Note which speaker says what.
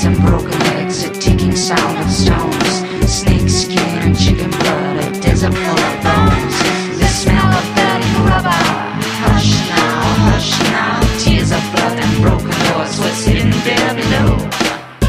Speaker 1: and broken legs, a ticking sound of stone.